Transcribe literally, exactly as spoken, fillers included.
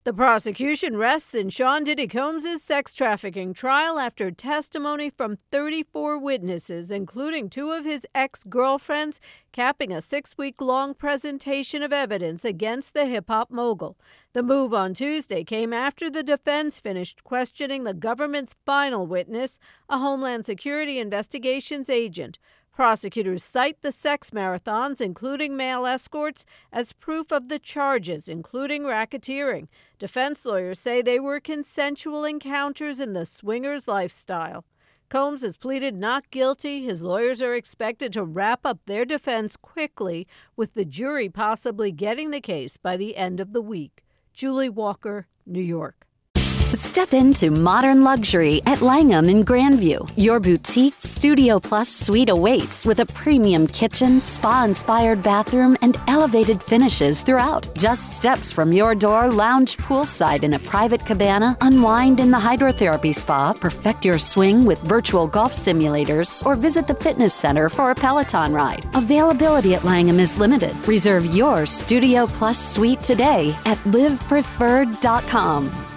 The prosecution rests in Sean Diddy Combs' sex trafficking trial after testimony from thirty-four witnesses, including two of his ex-girlfriends, capping a six-week-long presentation of evidence against the hip-hop mogul. The move on Tuesday came after the defense finished questioning the government's final witness, a Homeland Security investigations agent. Prosecutors cite the sex marathons, including male escorts, as proof of the charges, including racketeering. Defense lawyers say they were consensual encounters in the swingers' lifestyle. Combs has pleaded not guilty. His lawyers are expected to wrap up their defense quickly, with the jury possibly getting the case by the end of the week. Julie Walker, New York. Step into modern luxury at Langham in Grandview. Your boutique Studio Plus suite awaits with a premium kitchen, spa-inspired bathroom, and elevated finishes throughout. Just steps from your door, lounge poolside in a private cabana, unwind in the hydrotherapy spa, perfect your swing with virtual golf simulators, or visit the fitness center for a Peloton ride. Availability at Langham is limited. Reserve your Studio Plus suite today at live preferred dot com.